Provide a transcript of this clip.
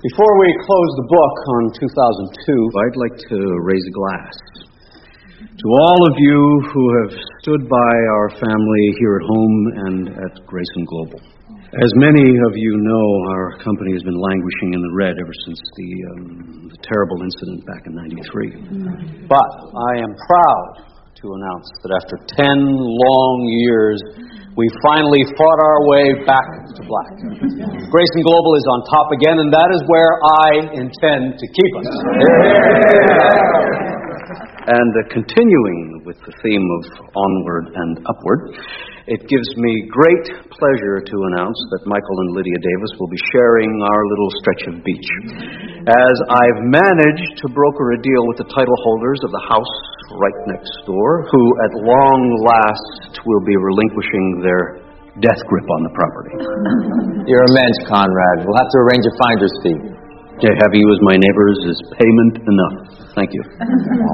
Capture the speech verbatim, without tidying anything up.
Before we close the book on two thousand two, I'd like to raise a glass to all of you who have stood by our family here at home and at Grayson Global. As many of you know, our company has been languishing in the red ever since the, um, the terrible incident back in ninety-three. But I am proud to announce that after ten long years, we finally fought our way back to black. Grayson Global is on top again, and that is where I intend to keep us. And uh, continuing with the theme of onward and upward, it gives me great pleasure to announce that Michael and Lydia Davis will be sharing our little stretch of beach, as I've managed to broker a deal with the title holders of the house right next door, who at long last will be relinquishing their death grip on the property. You're immense, Conrad. We'll have to arrange a finder's fee. To have you as my neighbors is payment enough. Thank you.